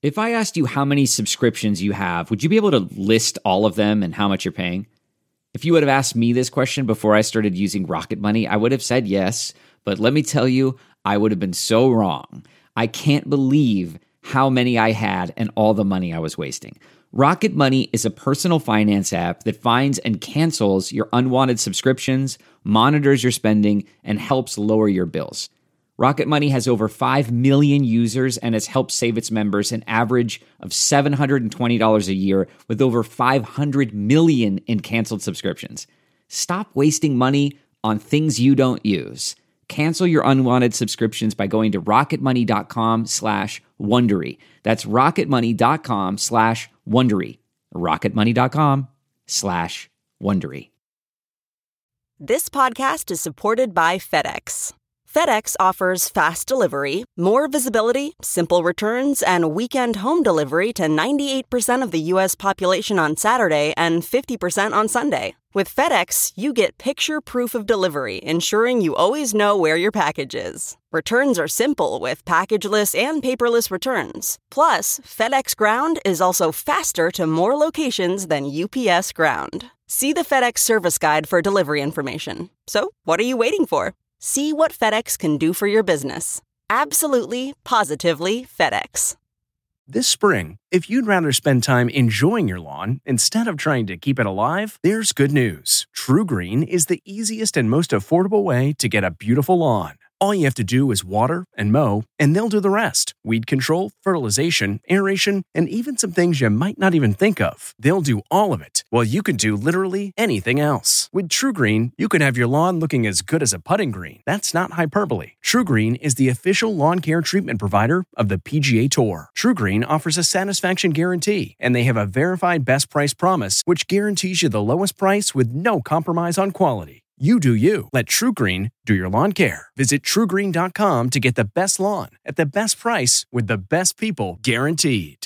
If I asked you how many subscriptions you have, would you be able to list all of them and how much you're paying? If you would have asked me this question before I started using Rocket Money, I would have said yes, but let me tell you, I would have been so wrong. I can't believe how many I had and all the money I was wasting. Rocket Money is a personal finance app that finds and cancels your unwanted subscriptions, monitors your spending, and helps lower your bills. Rocket Money has over 5 million users and has helped save its members an average of $720 a year with over 500 million in canceled subscriptions. Stop wasting money on things you don't use. Cancel your unwanted subscriptions by going to rocketmoney.com/Wondery. That's rocketmoney.com/Wondery. rocketmoney.com/Wondery. This podcast is supported by FedEx. FedEx offers fast delivery, more visibility, simple returns, and weekend home delivery to 98% of the U.S. population on Saturday and 50% on Sunday. With FedEx, you get picture proof of delivery, ensuring you always know where your package is. Returns are simple with packageless and paperless returns. Plus, FedEx Ground is also faster to more locations than UPS Ground. See the FedEx service guide for delivery information. So, what are you waiting for? See what FedEx can do for your business. Absolutely, positively FedEx. This spring, if you'd rather spend time enjoying your lawn instead of trying to keep it alive, there's good news. True Green is the easiest and most affordable way to get a beautiful lawn. All you have to do is water and mow, and they'll do the rest. Weed control, fertilization, aeration, and even some things you might not even think of. They'll do all of it, while you can do literally anything else. With True Green, you can have your lawn looking as good as a putting green. That's not hyperbole. True Green is the official lawn care treatment provider of the PGA Tour. True Green offers a satisfaction guarantee, and they have a verified best price promise, which guarantees you the lowest price with no compromise on quality. You do you. Let True Green do your lawn care. Visit TrueGreen.com to get the best lawn at the best price with the best people guaranteed.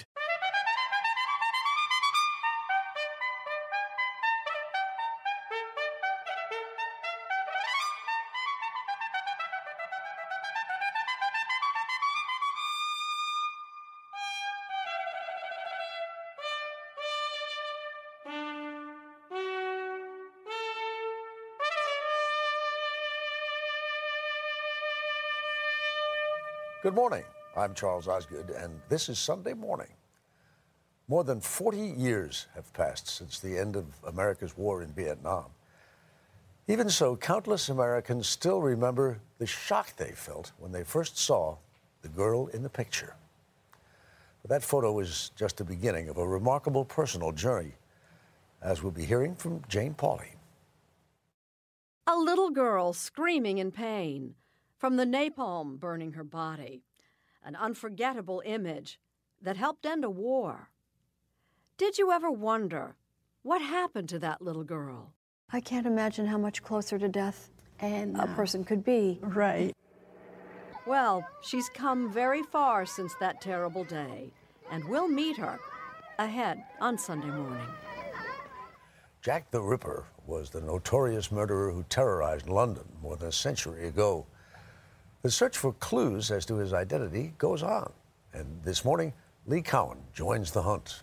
Good morning. I'm Charles Osgood, and this is Sunday Morning. More than 40 years have passed since the end of America's war in Vietnam. Even so, countless Americans still remember the shock they felt when they first saw the girl in the picture. But that photo was just the beginning of a remarkable personal journey, as we'll be hearing from Jane Pauley. A little girl screaming in pain from the napalm burning her body, an unforgettable image that helped end a war. Did you ever wonder what happened to that little girl? I can't imagine how much closer to death a person could be. Right. Well, she's come very far since that terrible day, and we'll meet her ahead on Sunday Morning. Jack the Ripper was the notorious murderer who terrorized London more than a century ago. The search for clues as to his identity goes on. And this morning, Lee Cowan joins the hunt.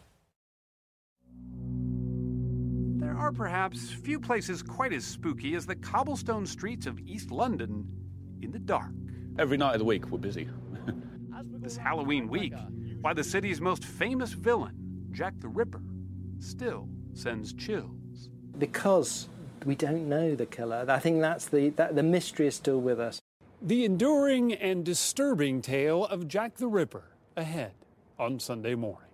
There are perhaps few places quite as spooky as the cobblestone streets of East London in the dark. Every night of the week, we're busy. This Halloween week, why the city's most famous villain, Jack the Ripper, still sends chills. Because we don't know the killer. I think that's the mystery is still with us. The enduring and disturbing tale of Jack the Ripper, ahead on Sunday Morning.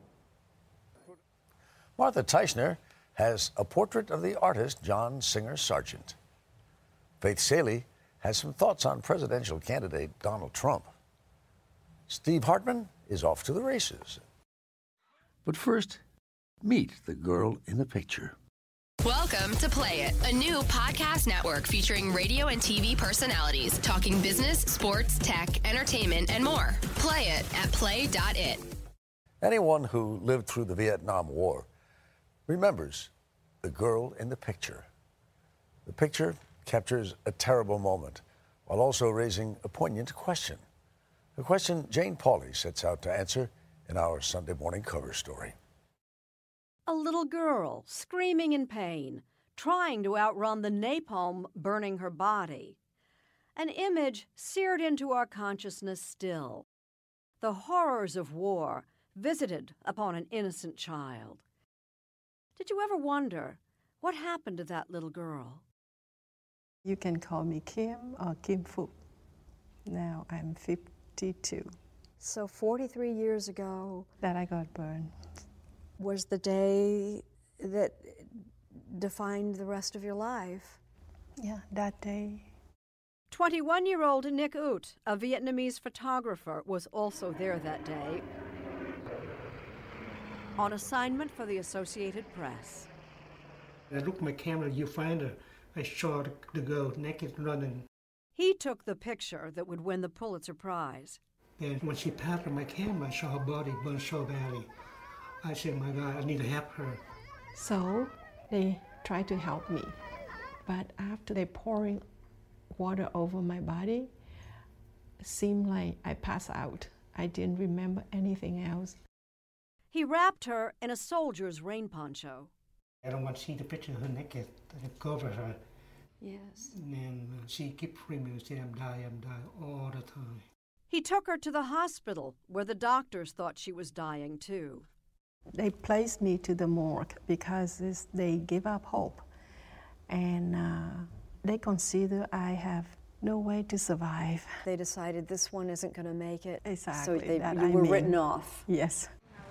Martha Teichner has a portrait of the artist John Singer Sargent. Faith Salie has some thoughts on presidential candidate Donald Trump. Steve Hartman is off to the races. But first, meet the girl in the picture. Welcome to Play It, a new podcast network featuring radio and TV personalities talking business, sports, tech, entertainment, and more. Play it at play.it. Anyone who lived through the Vietnam War remembers the girl in the picture. The picture captures a terrible moment while also raising a poignant question. A question Jane Pauley sets out to answer in our Sunday morning cover story. A little girl screaming in pain, trying to outrun the napalm burning her body. An image seared into our consciousness still. The horrors of war visited upon an innocent child. Did you ever wonder what happened to that little girl? You can call me Kim or Kim Phuc. Now I'm 52. So 43 years ago, that I got burned. Was the day that defined the rest of your life. Yeah, that day. 21-year-old Nick Ut, a Vietnamese photographer, was also there that day on assignment for the Associated Press. I looked at my camera, you find her. I saw the girl naked running. He took the picture that would win the Pulitzer Prize. And when she passed on my camera, I saw her body burn so badly. I said, my God, I need to help her. So they tried to help me. But after they pouring water over my body, it seemed like I passed out. I didn't remember anything else. He wrapped her in a soldier's rain poncho. I don't want to see the picture of her naked. I cover her. Yes. And she kept screaming and saying, I'm dying all the time. He took her to the hospital where the doctors thought she was dying too. They placed me to the morgue because they give up hope. And they consider I have no way to survive. They decided this one isn't going to make it. Exactly. So you were written off. Yes.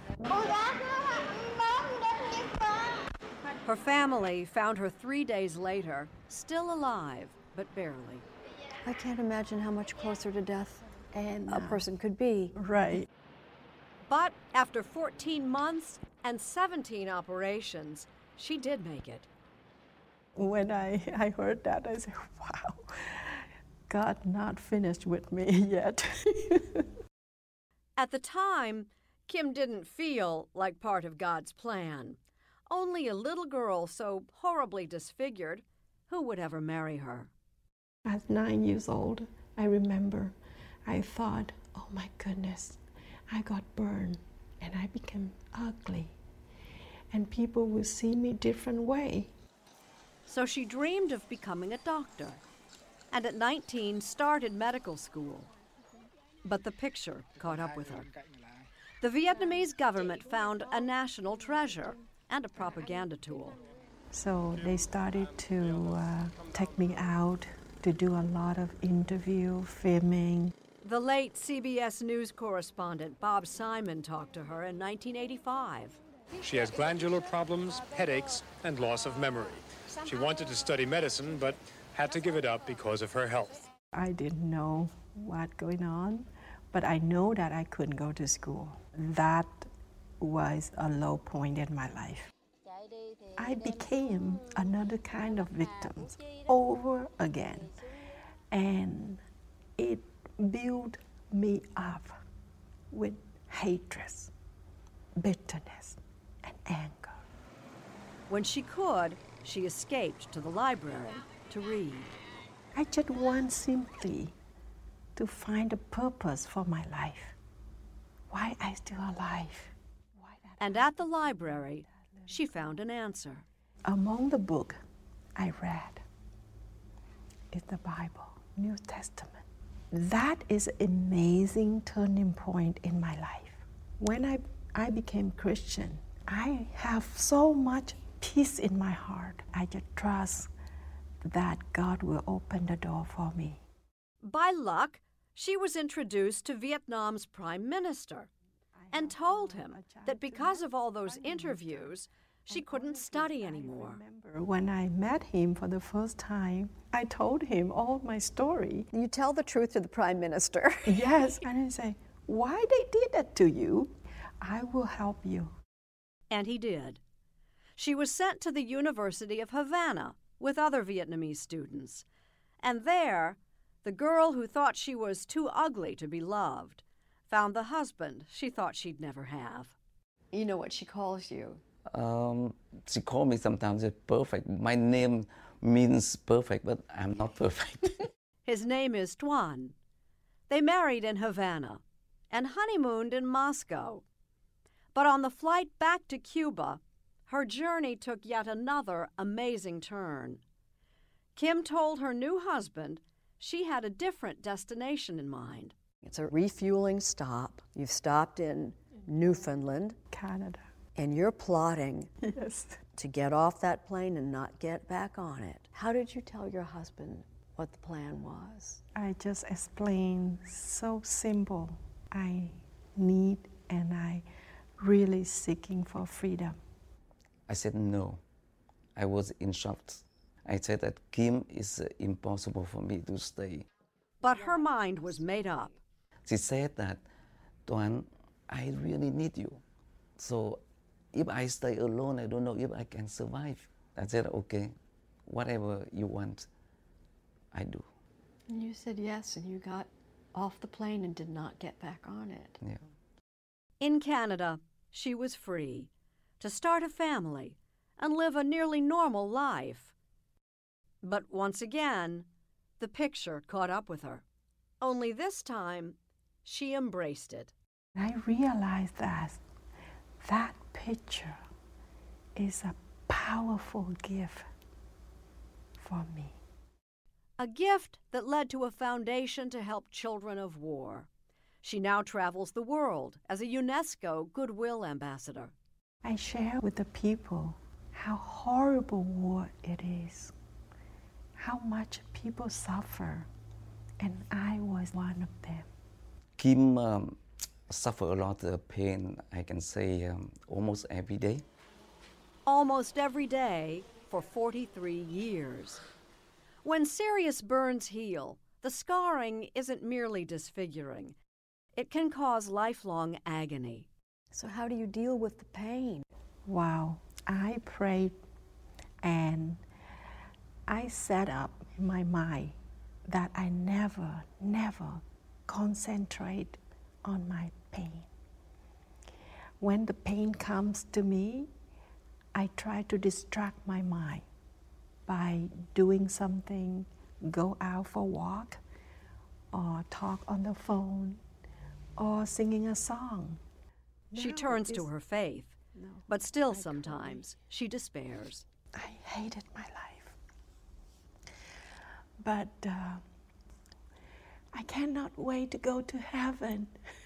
Her family found her 3 days later, still alive, but barely. I can't imagine how much closer to death a person could be. Right. But after 14 months and 17 operations, she did make it. When I heard that, I said, wow, God not finished with me yet. At the time, Kim didn't feel like part of God's plan. Only a little girl so horribly disfigured, who would ever marry her? At 9 years old, I remember, I thought, oh my goodness, I got burned and I became ugly. And people will see me different way. So she dreamed of becoming a doctor, and at 19 started medical school. But the picture caught up with her. The Vietnamese government found a national treasure and a propaganda tool. So they started to take me out to do a lot of interview, filming. The late CBS News correspondent Bob Simon talked to her in 1985. She has glandular problems, headaches, and loss of memory. She wanted to study medicine, but had to give it up because of her health. I didn't know what's going on, but I know that I couldn't go to school. That was a low point in my life. I became another kind of victim over again, and it built me up with hatred, bitterness, and anger. When she could, she escaped to the library to read. I just want simply to find a purpose for my life. Why I still alive? And at the library, she found an answer. Among the book I read is the Bible, New Testament. That is an amazing turning point in my life. When I became Christian, I have so much peace in my heart. I just trust that God will open the door for me. By luck, she was introduced to Vietnam's prime minister and told him that because of all those interviews, she couldn't study anymore. When I met him for the first time, I told him all my story. You tell the truth to the prime minister. Yes, and he said, why they did that to you? I will help you. And he did. She was sent to the University of Havana with other Vietnamese students. And there, the girl who thought she was too ugly to be loved found the husband she thought she'd never have. You know what she calls you? She calls me sometimes perfect. My name means perfect, but I'm not perfect. His name is Tuan. They married in Havana and honeymooned in Moscow. But on the flight back to Cuba, her journey took yet another amazing turn. Kim told her new husband she had a different destination in mind. It's a refueling stop. You've stopped in Newfoundland, Canada, and you're plotting yes, to get off that plane and not get back on it. How did you tell your husband what the plan was? I just explained so simple. I need and I really seeking for freedom. I said no. I was in shock. I said that Kim is impossible for me to stay. But her mind was made up. She said that, Tuan, I really need you. So if I stay alone, I don't know if I can survive. I said, okay, whatever you want, I do. And you said yes, and you got off the plane and did not get back on it. Yeah. In Canada, she was free to start a family and live a nearly normal life. But once again, the picture caught up with her. Only this time, she embraced it. I realized that that picture is a powerful gift for me. A gift that led to a foundation to help children of war. She now travels the world as a UNESCO Goodwill Ambassador. I share with the people how horrible war it is, how much people suffer, and I was one of them. Kim suffered a lot of pain, I can say, almost every day. Almost every day for 43 years. When serious burns heal, the scarring isn't merely disfiguring. It can cause lifelong agony. So how do you deal with the pain? Wow, I prayed and I set up in my mind that I never concentrate on my pain. When the pain comes to me, I try to distract my mind by doing something, go out for a walk, or talk on the phone, or singing a song. She turns to her faith, but still sometimes she despairs. I hated my life. But I cannot wait to go to heaven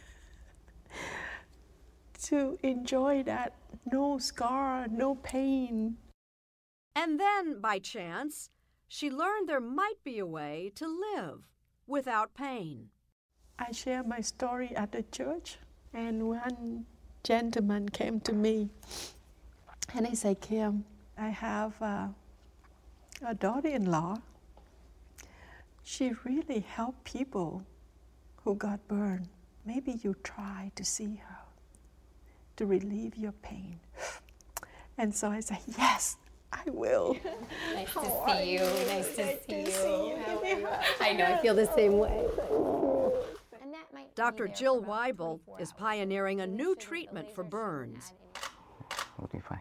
to enjoy that no scar, no pain. And then, by chance, she learned there might be a way to live without pain. I share my story at the church, and one gentleman came to me and he said, Kim, I have a daughter-in-law. She really helped people who got burned. Maybe you try to see her to relieve your pain. And so I said, yes, I will. Nice to see you. Nice to see you. I know, I feel the same way. Dr. Jill Weibel is pioneering a new treatment for burns. Okay, fine.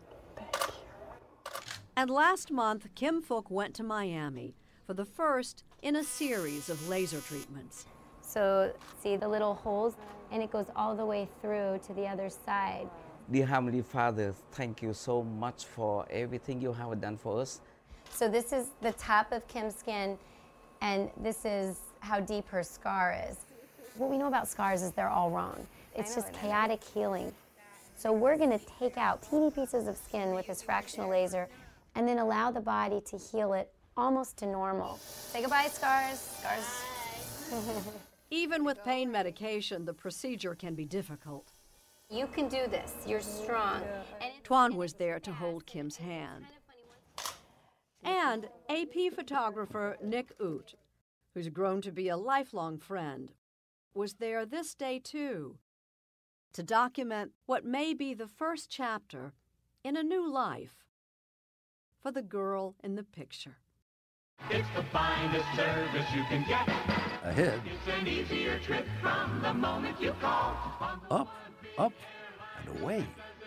And last month, Kim Phuc went to Miami for the first in a series of laser treatments. So see the little holes, and it goes all the way through to the other side. Dear Heavenly Father, thank you so much for everything you have done for us. So this is the top of Kim's skin, and this is how deep her scar is. What we know about scars is they're all wrong. It's just chaotic healing. So we're going to take out teeny pieces of skin with this fractional laser and then allow the body to heal it almost to normal. Say goodbye, scars. Scars. Even with pain medication, the procedure can be difficult. You can do this. You're strong. Tuan was there to hold Kim's hand. And AP photographer Nick Oot, who's grown to be a lifelong friend, was there this day too, to document what may be the first chapter in a new life for the girl in the picture. It's the finest service you can get. Ahead. It's an easier trip from the moment you call. Up, and away.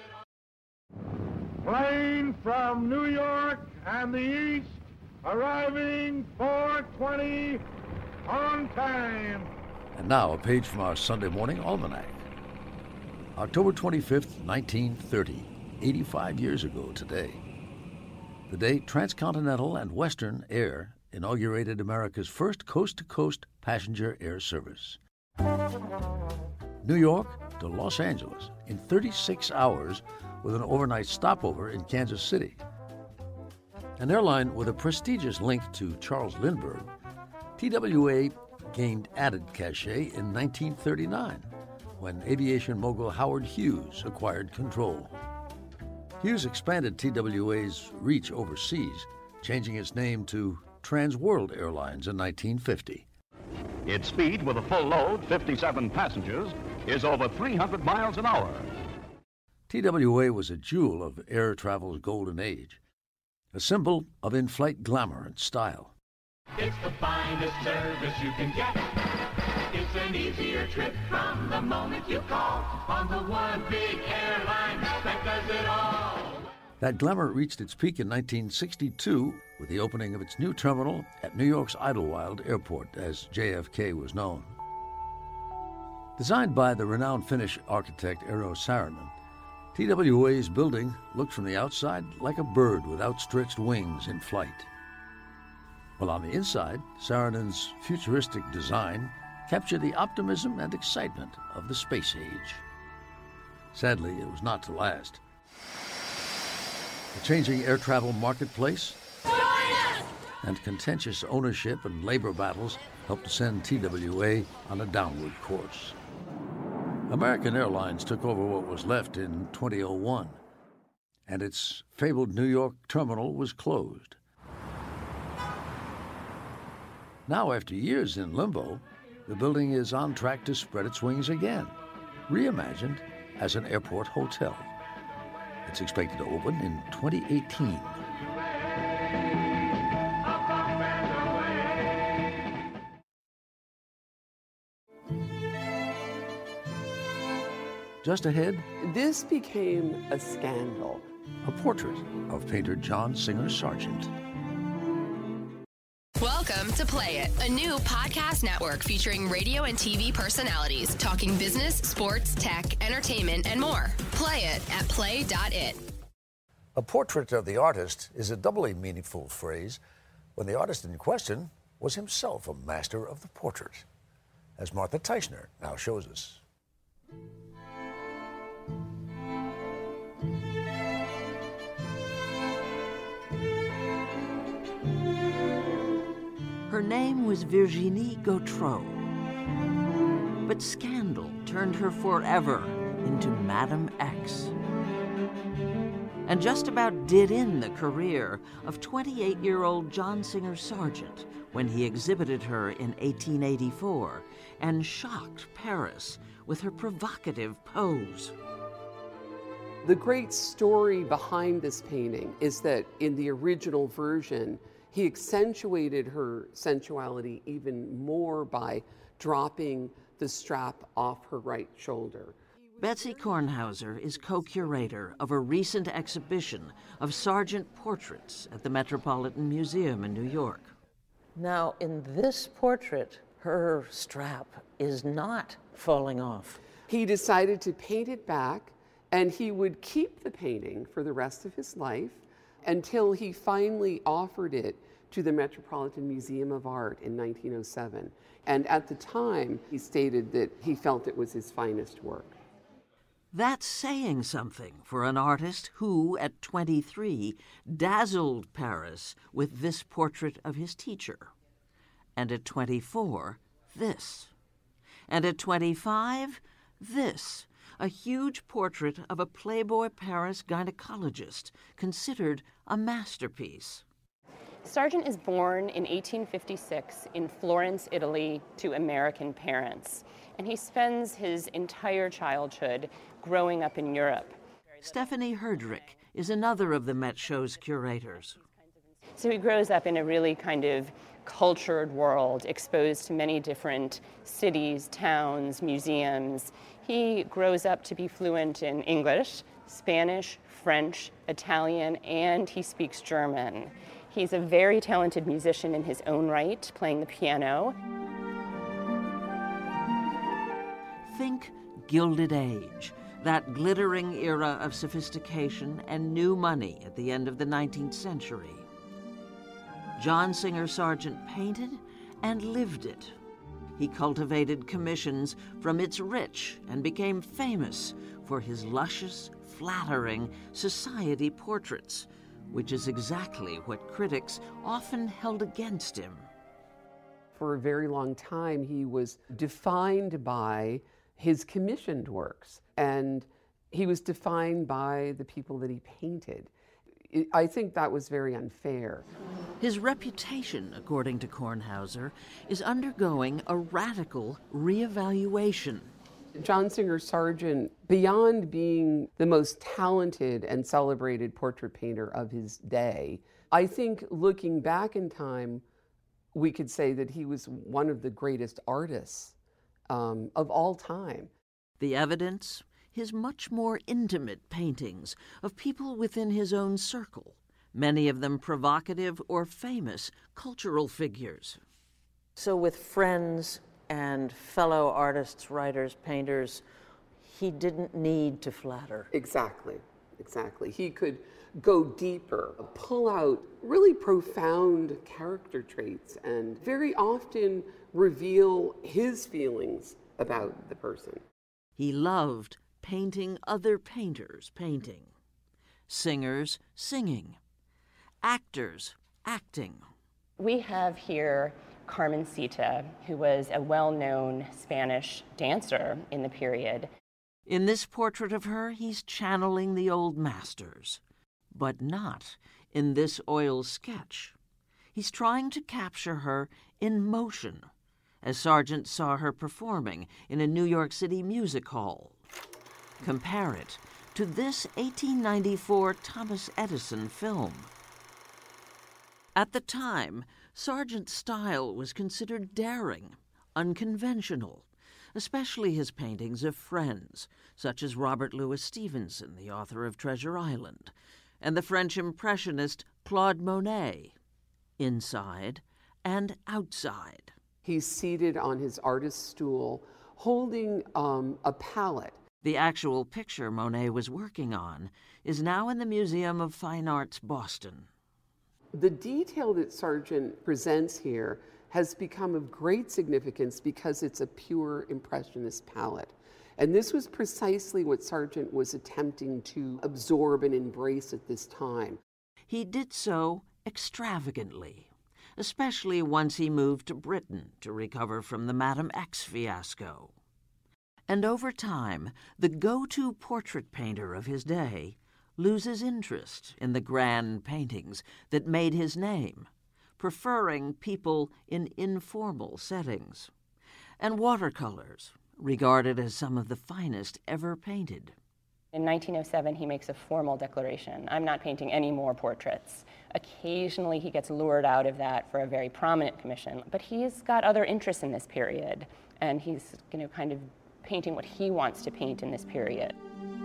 Plane from New York and the East, arriving 4:20 on time. And now a page from our Sunday morning almanac. October 25th, 1930, 85 years ago today. The day Transcontinental and Western Air inaugurated America's first coast-to-coast passenger air service. New York to Los Angeles in 36 hours with an overnight stopover in Kansas City. An airline with a prestigious link to Charles Lindbergh, TWA gained added cachet in 1939 when aviation mogul Howard Hughes acquired control. Hughes expanded TWA's reach overseas, changing its name to Trans World Airlines in 1950. Its speed with a full load, 57 passengers, is over 300 miles an hour. TWA was a jewel of air travel's golden age, a symbol of in-flight glamour and style. It's the finest service you can get. It's an easier trip from the moment you call on the one big airline that does it all. That glamour reached its peak in 1962 with the opening of its new terminal at New York's Idlewild Airport, as JFK was known. Designed by the renowned Finnish architect Eero Saarinen, TWA's building looked from the outside like a bird with outstretched wings in flight. While on the inside, Saarinen's futuristic design captured the optimism and excitement of the space age. Sadly, it was not to last. The changing air travel marketplace and contentious ownership and labor battles helped to send TWA on a downward course. American Airlines took over what was left in 2001, and its fabled New York terminal was closed. Now, after years in limbo, the building is on track to spread its wings again, reimagined as an airport hotel. It's expected to open in 2018. Just ahead, this became a scandal. A portrait of painter John Singer Sargent. Welcome to Play It, a new podcast network featuring radio and TV personalities talking business, sports, tech, entertainment, and more. Play it at play.it. A portrait of the artist is a doubly meaningful phrase when the artist in question was himself a master of the portrait, as Martha Teichner now shows us. Her name was Virginie Gautreau, but scandal turned her forever into Madame X, and just about did in the career of 28-year-old John Singer Sargent when he exhibited her in 1884 and shocked Paris with her provocative pose. The great story behind this painting is that in the original version, he accentuated her sensuality even more by dropping the strap off her right shoulder. Betsy Kornhauser is co-curator of a recent exhibition of Sargent portraits at the Metropolitan Museum in New York. Now, in this portrait, her strap is not falling off. He decided to paint it back, and he would keep the painting for the rest of his life until he finally offered it to the Metropolitan Museum of Art in 1907. And at the time, he stated that he felt it was his finest work. That's saying something for an artist who, at 23, dazzled Paris with this portrait of his teacher. And at 24, this. And at 25, this. A huge portrait of a Playboy Paris gynecologist, considered a masterpiece. Sargent is born in 1856 in Florence, Italy, to American parents, and he spends his entire childhood growing up in Europe. Stephanie Herdrick is another of the Met Show's curators. So he grows up in a really kind of cultured world, exposed to many different cities, towns, museums. He grows up to be fluent in English, Spanish, French, Italian, and he speaks German. He's a very talented musician in his own right, playing the piano. Think Gilded Age, that glittering era of sophistication and new money at the end of the 19th century. John Singer Sargent painted and lived it. He cultivated commissions from its rich and became famous for his luscious, flattering society portraits, which is exactly what critics often held against him. For a very long time, he was defined by his commissioned works, and he was defined by the people that he painted. I think that was very unfair. His reputation, according to Kornhauser, is undergoing a radical reevaluation. John Singer Sargent, beyond being the most talented and celebrated portrait painter of his day, I think looking back in time, we could say that he was one of the greatest artists of all time. The evidence? His much more intimate paintings of people within his own circle, many of them provocative or famous cultural figures. So with friends and fellow artists, writers, painters, he didn't need to flatter. Exactly, exactly. He could go deeper, pull out really profound character traits, and very often reveal his feelings about the person. He loved painting other painters painting, singers singing, actors acting. We have here Carmencita, who was a well-known Spanish dancer in the period. In this portrait of her, he's channeling the old masters, but not in this oil sketch. He's trying to capture her in motion, as Sargent saw her performing in a New York City music hall. Compare it to this 1894 Thomas Edison film. At the time, Sargent's style was considered daring, unconventional, especially his paintings of friends, such as Robert Louis Stevenson, the author of Treasure Island, and the French Impressionist Claude Monet, inside and outside. He's seated on his artist's stool, holding a palette. The actual picture Monet was working on is now in the Museum of Fine Arts, Boston. The detail that Sargent presents here has become of great significance because it's a pure Impressionist palette. And this was precisely what Sargent was attempting to absorb and embrace at this time. He did so extravagantly, especially once he moved to Britain to recover from the Madame X fiasco. And over time, the go-to portrait painter of his day loses interest in the grand paintings that made his name, preferring people in informal settings, and watercolors, regarded as some of the finest ever painted. In 1907, he makes a formal declaration: I'm not painting any more portraits. Occasionally, he gets lured out of that for a very prominent commission, but he's got other interests in this period, and he's kind of painting what he wants to paint in this period.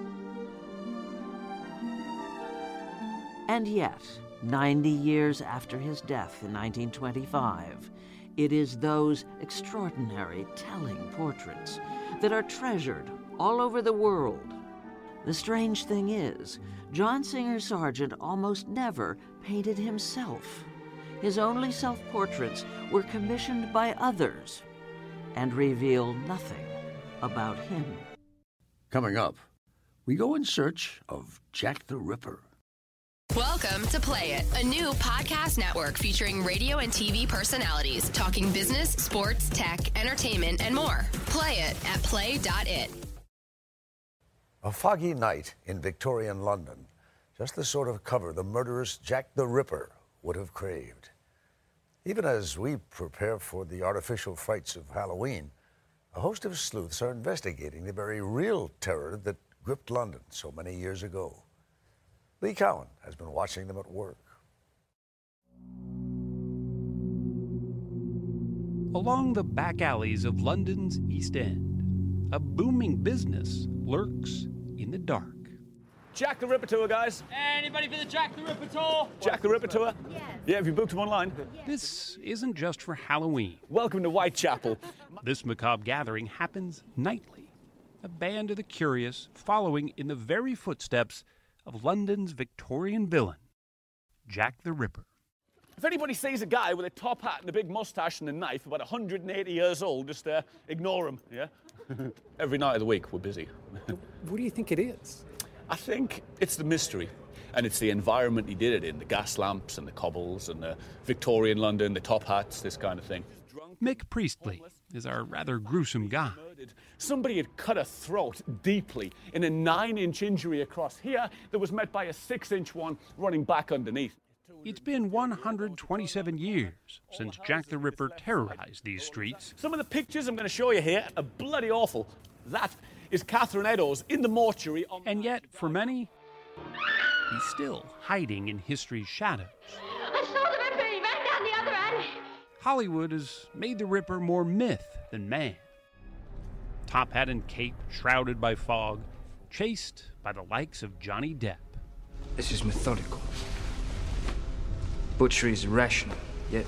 And yet, 90 years after his death in 1925, it is those extraordinary, telling portraits that are treasured all over the world. The strange thing is, John Singer Sargent almost never painted himself. His only self-portraits were commissioned by others and reveal nothing about him. Coming up, we go in search of Jack the Ripper. Welcome to Play It, a new podcast network featuring radio and TV personalities talking business, sports, tech, entertainment, and more. Play it at play.it. A foggy night in Victorian London, just the sort of cover the murderous Jack the Ripper would have craved. Even as we prepare for the artificial frights of Halloween, a host of sleuths are investigating the very real terror that gripped London so many years ago. Lee Cowan has been watching them at work. Along the back alleys of London's East End, a booming business lurks in the dark. Jack the Ripper tour, guys. Anybody for the Jack the Ripper tour? Jack the Ripper tour? Yes. Yeah, have you booked them online? Yes. This isn't just for Halloween. Welcome to Whitechapel. This macabre gathering happens nightly. a band of the curious following in the very footsteps of London's Victorian villain, Jack the Ripper. If anybody sees a guy with a top hat and a big mustache and a knife, about 180 years old, just ignore him, yeah? Every night of the week, we're busy. What do you think it is? I think it's the mystery. And it's the environment he did it in, the gas lamps and the cobbles and the Victorian London, the top hats, this kind of thing. Mick Priestley is our rather gruesome guy. Somebody had cut a throat deeply in a 9-inch injury across here that was met by a 6-inch one running back underneath. It's been 127 years since Jack the Ripper terrorized these streets. Some of the pictures I'm going to show you here are bloody awful. That is Catherine Eddowes in the mortuary. And yet, for many, he's still hiding in history's shadows. I saw the Ripper. He ran down the other end. Hollywood has made the Ripper more myth than man. Top hat and cape, shrouded by fog, chased by the likes of Johnny Depp. This is methodical. Butchery is irrational, yet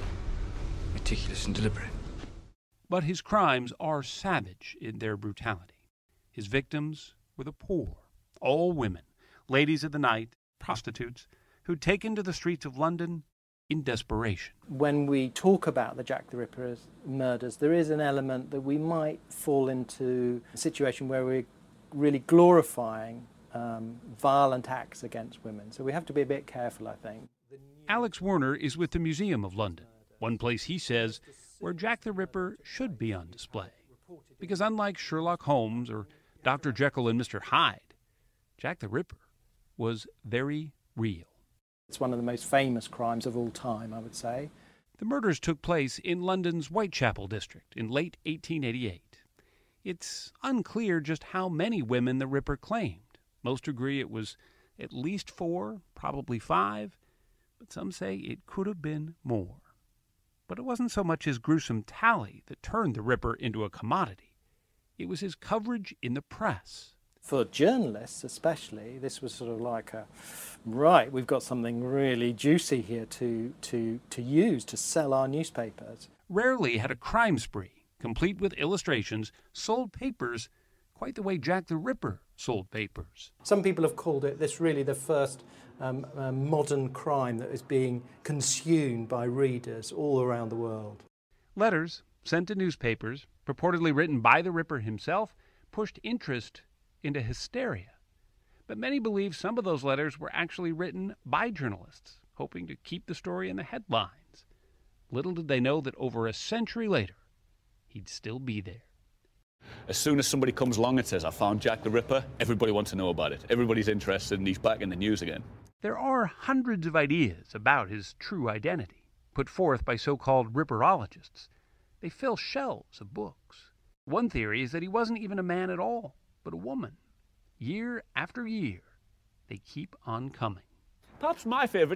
meticulous and deliberate. But his crimes are savage in their brutality. His victims were the poor, all women, ladies of the night, prostitutes, who'd taken to the streets of London in desperation. When we talk about the Jack the Ripper murders, there is an element that we might fall into a situation where we're really glorifying violent acts against women. So we have to be a bit careful, I think. Alex Werner is with the Museum of London, one place he says where Jack the Ripper should be on display. Because unlike Sherlock Holmes or Dr. Jekyll and Mr. Hyde, Jack the Ripper was very real. It's one of the most famous crimes of all time, I would say. The murders took place in London's Whitechapel district in late 1888. It's unclear just how many women the Ripper claimed. Most agree it was at least 4, probably 5, but some say it could have been more. But it wasn't so much his gruesome tally that turned the Ripper into a commodity. It was his coverage in the press. For journalists especially, this was sort of like right, we've got something really juicy here to use to sell our newspapers. Rarely had a crime spree, complete with illustrations, sold papers quite the way Jack the Ripper sold papers. Some people have called it this really the first modern crime that is being consumed by readers all around the world. Letters sent to newspapers, purportedly written by the Ripper himself, pushed interest into hysteria. But many believe some of those letters were actually written by journalists, hoping to keep the story in the headlines. Little did they know that over a century later, he'd still be there. As soon as somebody comes along and says, I found Jack the Ripper, everybody wants to know about it. Everybody's interested and he's back in the news again. There are hundreds of ideas about his true identity, put forth by so-called Ripperologists. They fill shelves of books. One theory is that he wasn't even a man at all, but a woman. Year after year, they keep on coming. Perhaps my favourite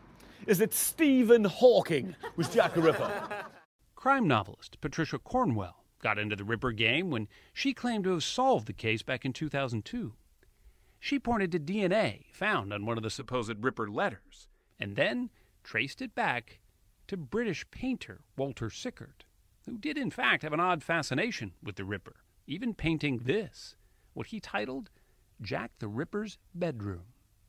is that Stephen Hawking was Jack the Ripper. Crime novelist Patricia Cornwell got into the Ripper game when she claimed to have solved the case back in 2002. She pointed to DNA found on one of the supposed Ripper letters, and then traced it back to British painter Walter Sickert, who did in fact have an odd fascination with the Ripper, even painting this, what he titled Jack the Ripper's Bedroom.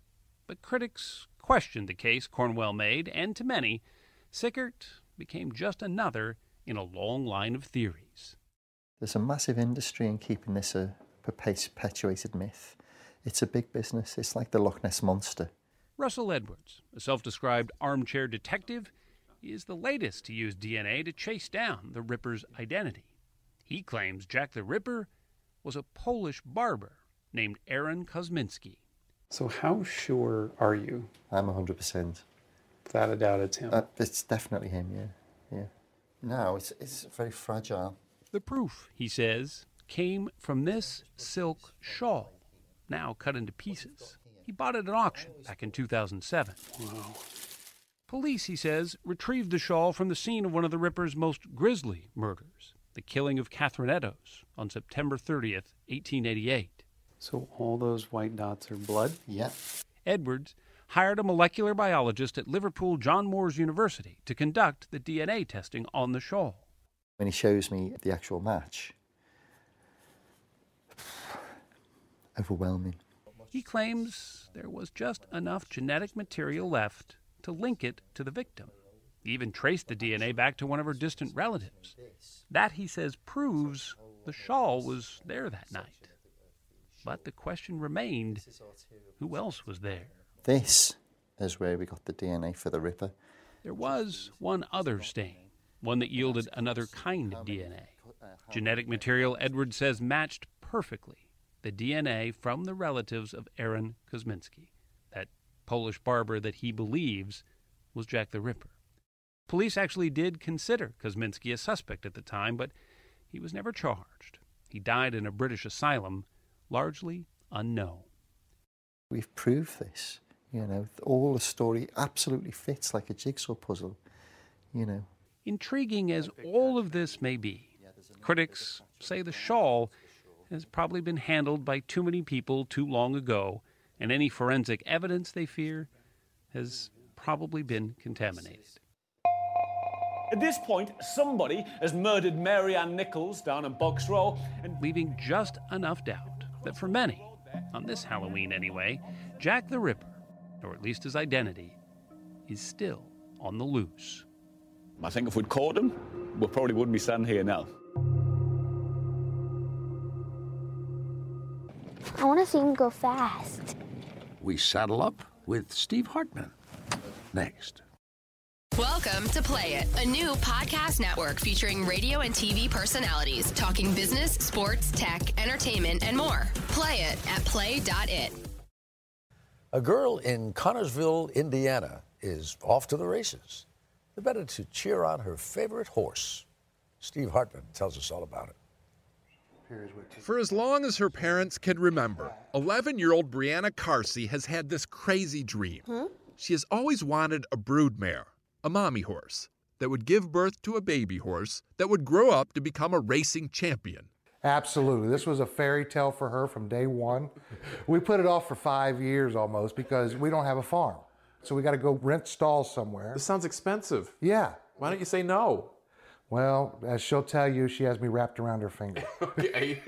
But critics questioned the case Cornwell made, and to many, Sickert became just another in a long line of theories. There's a massive industry in keeping this a perpetuated myth. It's a big business. It's like the Loch Ness Monster. Russell Edwards, a self-described armchair detective, is the latest to use DNA to chase down the Ripper's identity. He claims Jack the Ripper was a Polish barber named Aaron Kosminski. So how sure are you? I'm 100%. Without a doubt it's him. It's definitely him, yeah. No, it's very fragile. The proof, he says, came from this silk shawl, now cut into pieces. He bought it at auction back in 2007. Wow. Police, he says, retrieved the shawl from the scene of one of the Ripper's most grisly murders, the killing of Catherine Eddowes on September 30th, 1888. So all those white dots are blood? Yeah. Edwards hired a molecular biologist at Liverpool John Moores University to conduct the DNA testing on the shawl. When he shows me the actual match, Overwhelming. He claims there was just enough genetic material left to link it to the victim. He even traced the DNA back to one of her distant relatives. That, he says, proves the shawl was there that night. But the question remained, who else was there? This is where we got the DNA for the Ripper. There was one other stain, one that yielded another kind of DNA. Genetic material, Edwards says, matched perfectly the DNA from the relatives of Aaron Kosminski, that Polish barber that he believes was Jack the Ripper. Police actually did consider Kosminski a suspect at the time, but he was never charged. He died in a British asylum, largely unknown. We've proved this. You know, all the story absolutely fits like a jigsaw puzzle, you know. Intriguing as all of this may be, critics say the shawl has probably been handled by too many people too long ago, and any forensic evidence, they fear, has probably been contaminated. At this point, somebody has murdered Mary Ann Nichols down in Box Row, and leaving just enough doubt that for many, on this Halloween anyway, Jack the Ripper, or at least his identity, is still on the loose. I think if we'd caught him, we probably wouldn't be standing here now. I want to see him go fast. We saddle up with Steve Hartman. Next. Welcome to Play It, a new podcast network featuring radio and TV personalities talking business, sports, tech, entertainment, and more. Play it at play.it. A girl in Connorsville, Indiana, is off to the races. The better to cheer on her favorite horse. Steve Hartman tells us all about it. For as long as her parents can remember, 11-year-old Brianna Carsey has had this crazy dream. She has always wanted a broodmare, a mommy horse, that would give birth to a baby horse that would grow up to become a racing champion. Absolutely. This was a fairy tale for her from day one. We put it off for 5 years almost because we don't have a farm. So we got to go rent stalls somewhere. This sounds expensive. Yeah. Why don't you say no? Well, as she'll tell you, she has me wrapped around her finger. Okay.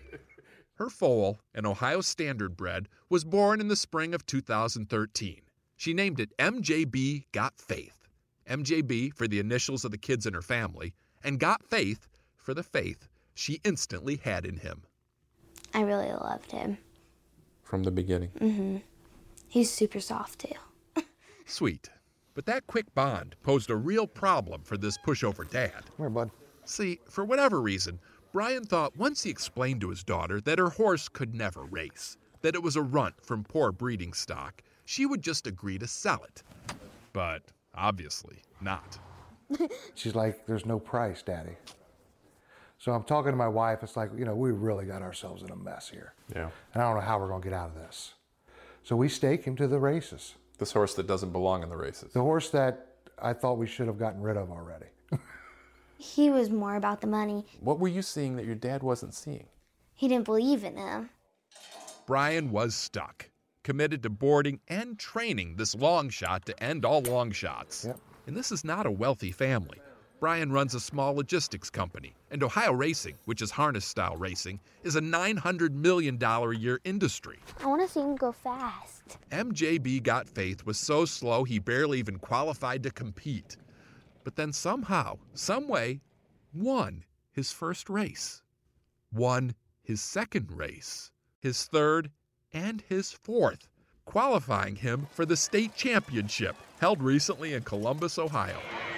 Her foal, an Ohio Standard bred, was born in the spring of 2013. She named it MJB Got Faith. MJB for the initials of the kids in her family, and Got Faith for the faith she instantly had in him. I really loved him. From the beginning. He's super soft too. Sweet. But that quick bond posed a real problem for this pushover dad. Come here, bud. See, for whatever reason, Brian thought once he explained to his daughter that her horse could never race, that it was a runt from poor breeding stock, she would just agree to sell it. But obviously not. She's like, there's no price, Daddy. So I'm talking to my wife. It's like, you know, we really got ourselves in a mess here. Yeah. And I don't know how we're going to get out of this. So we stake him to the races. This horse that doesn't belong in the races. The horse that I thought we should have gotten rid of already. He was more about the money. What were you seeing that your dad wasn't seeing? He didn't believe in him. Brian was stuck, committed to boarding and training this long shot to end all long shots. Yep. And this is not a wealthy family. Brian runs a small logistics company, and Ohio Racing, which is harness-style racing, is a $900 million a year industry. I want to see him go fast. MJB Got Faith was so slow he barely even qualified to compete. But then somehow, someway, won his first race. Won his second race, his third, and his fourth, qualifying him for the state championship held recently in Columbus, Ohio.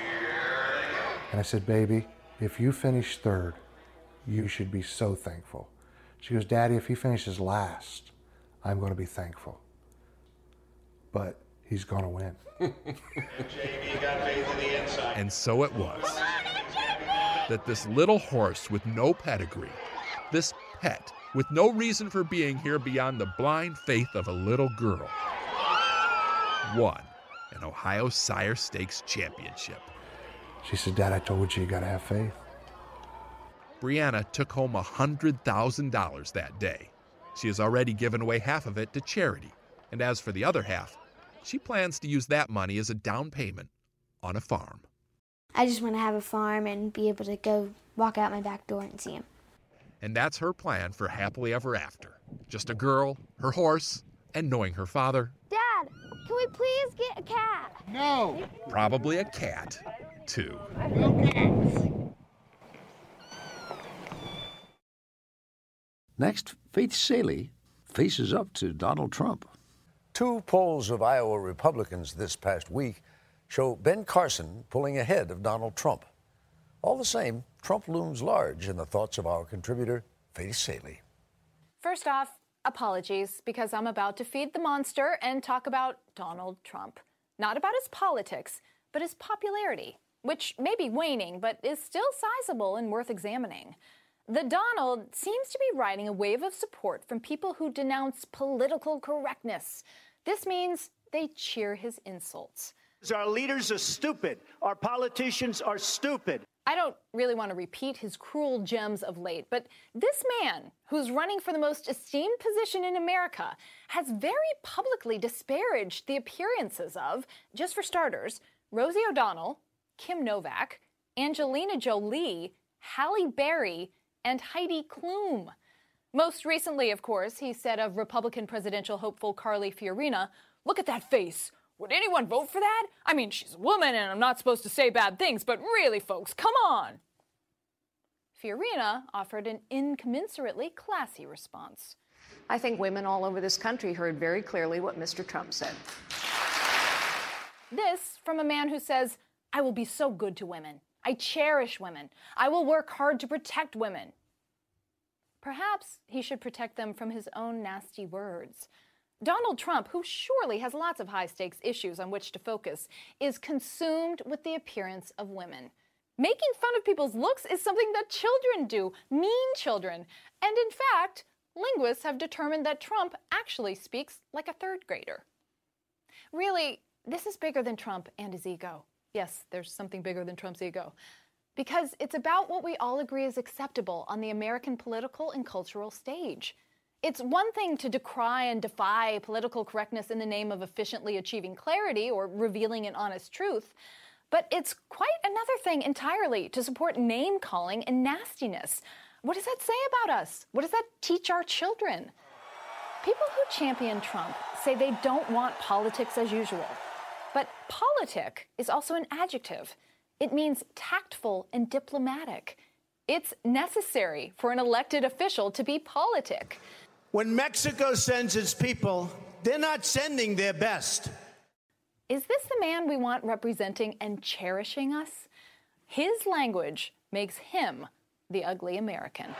And I said, baby, if you finish third, you should be so thankful. She goes, Daddy, if he finishes last, I'm going to be thankful. But he's going to win. And so it was that this little horse with no pedigree, this pet with no reason for being here beyond the blind faith of a little girl, won an Ohio Sire Stakes championship. She said, Dad, I told you got to have faith. Brianna took home $100,000 that day. She has already given away half of it to charity. And as for the other half, she plans to use that money as a down payment on a farm. I just want to have a farm and be able to go walk out my back door and see him. And that's her plan for happily ever after. Just a girl, her horse, and knowing her father. Dad, can we please get a cat? No. Probably a cat, too. Next, Faith Salie faces up to Donald Trump. 2 polls of Iowa Republicans this past week show Ben Carson pulling ahead of Donald Trump. All the same, Trump looms large in the thoughts of our contributor, Faith Salie. First off, apologies, because I'm about to feed the monster and talk about Donald Trump. Not about his politics, but his popularity, which may be waning, but is still sizable and worth examining. The Donald seems to be riding a wave of support from people who denounce political correctness. This means they cheer his insults. Our leaders are stupid. Our politicians are stupid. I don't really want to repeat his cruel gems of late, but this man, who's running for the most esteemed position in America, has very publicly disparaged the appearances of, just for starters, Rosie O'Donnell, Kim Novak, Angelina Jolie, Halle Berry, and Heidi Klum. Most recently, of course, he said of Republican presidential hopeful Carly Fiorina, "Look at that face. Would anyone vote for that? I mean, she's a woman and I'm not supposed to say bad things, but really, folks, come on." Fiorina offered an incommensurately classy response. I think women all over this country heard very clearly what Mr. Trump said. This from a man who says, "I will be so good to women. I cherish women. I will work hard to protect women." Perhaps he should protect them from his own nasty words. Donald Trump, who surely has lots of high-stakes issues on which to focus, is consumed with the appearance of women. Making fun of people's looks is something that children do, mean children. And in fact, linguists have determined that Trump actually speaks like a third grader. Really, this is bigger than Trump and his ego. Yes, there's something bigger than Trump's ego. Because it's about what we all agree is acceptable on the American political and cultural stage. It's one thing to decry and defy political correctness in the name of efficiently achieving clarity or revealing an honest truth, but it's quite another thing entirely to support name-calling and nastiness. What does that say about us? What does that teach our children? People who champion Trump say they don't want politics as usual. But politic is also an adjective. It means tactful and diplomatic. It's necessary for an elected official to be politic. When Mexico sends its people, they're not sending their best. Is this the man we want representing and cherishing us? His language makes him the ugly American.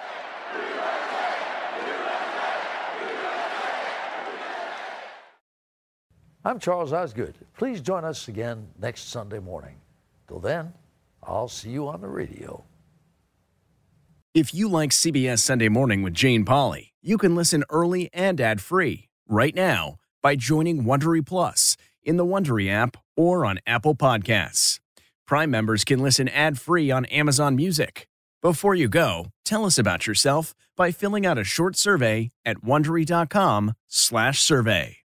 I'm Charles Osgood. Please join us again next Sunday morning. Till then, I'll see you on the radio. If you like CBS Sunday Morning with Jane Pauley, you can listen early and ad-free right now by joining Wondery Plus in the Wondery app or on Apple Podcasts. Prime members can listen ad-free on Amazon Music. Before you go, tell us about yourself by filling out a short survey at Wondery.com/survey.